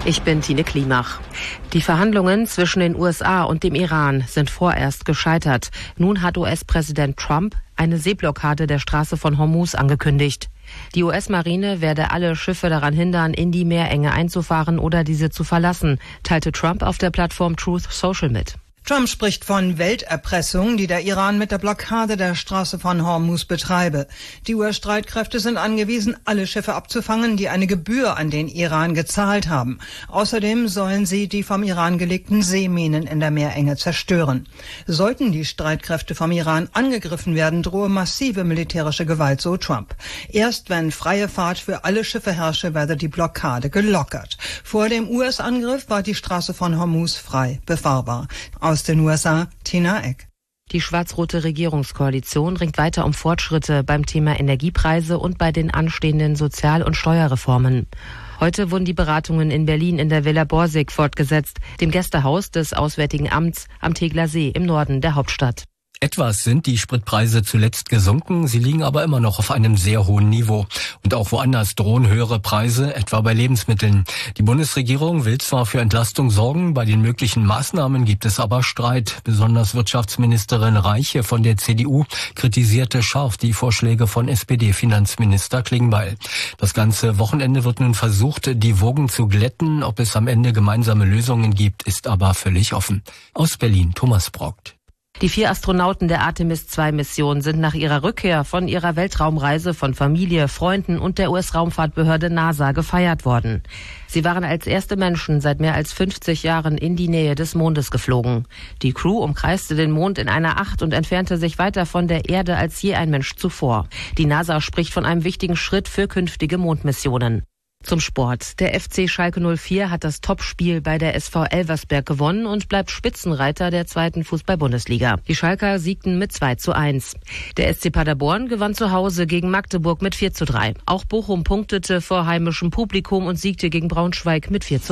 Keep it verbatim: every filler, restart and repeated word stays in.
Ich bin Tine Klimach. Die Verhandlungen zwischen den U S A und dem Iran sind vorerst gescheitert. Nun hat U S-Präsident Trump eine Seeblockade der Straße von Hormuz angekündigt. Die U S-Marine werde alle Schiffe daran hindern, in die Meerenge einzufahren oder diese zu verlassen, teilte Trump auf der Plattform Truth Social mit. Trump spricht von Welterpressung, die der Iran mit der Blockade der Straße von Hormuz betreibe. Die U S-Streitkräfte sind angewiesen, alle Schiffe abzufangen, die eine Gebühr an den Iran gezahlt haben. Außerdem sollen sie die vom Iran gelegten Seeminen in der Meerenge zerstören. Sollten die Streitkräfte vom Iran angegriffen werden, drohe massive militärische Gewalt, so Trump. Erst wenn freie Fahrt für alle Schiffe herrsche, werde die Blockade gelockert. Vor dem U S-Angriff war die Straße von Hormuz frei befahrbar. Aus den U S A, Tina Eck. Die schwarz-rote Regierungskoalition ringt weiter um Fortschritte beim Thema Energiepreise und bei den anstehenden Sozial- und Steuerreformen. Heute wurden die Beratungen in Berlin in der Villa Borsig fortgesetzt, dem Gästehaus des Auswärtigen Amts am Tegeler See im Norden der Hauptstadt. Etwas sind die Spritpreise zuletzt gesunken, sie liegen aber immer noch auf einem sehr hohen Niveau. Und auch woanders drohen höhere Preise, etwa bei Lebensmitteln. Die Bundesregierung will zwar für Entlastung sorgen, bei den möglichen Maßnahmen gibt es aber Streit. Besonders Wirtschaftsministerin Reiche von der C D U kritisierte scharf die Vorschläge von S P D-Finanzminister Klingbeil. Das ganze Wochenende wird nun versucht, die Wogen zu glätten. Ob es am Ende gemeinsame Lösungen gibt, ist aber völlig offen. Aus Berlin, Thomas Brockt. Die vier Astronauten der Artemis zwei Mission sind nach ihrer Rückkehr von ihrer Weltraumreise von Familie, Freunden und der U S-Raumfahrtbehörde NASA gefeiert worden. Sie waren als erste Menschen seit mehr als fünfzig Jahren in die Nähe des Mondes geflogen. Die Crew umkreiste den Mond in einer Acht und entfernte sich weiter von der Erde als je ein Mensch zuvor. Die NASA spricht von einem wichtigen Schritt für künftige Mondmissionen. Zum Sport. Der F C Schalke null vier hat das Topspiel bei der S V Elversberg gewonnen und bleibt Spitzenreiter der zweiten Fußball-Bundesliga. Die Schalker siegten mit zwei zu eins. Der S C Paderborn gewann zu Hause gegen Magdeburg mit vier zu drei. Auch Bochum punktete vor heimischem Publikum und siegte gegen Braunschweig mit vier zu eins.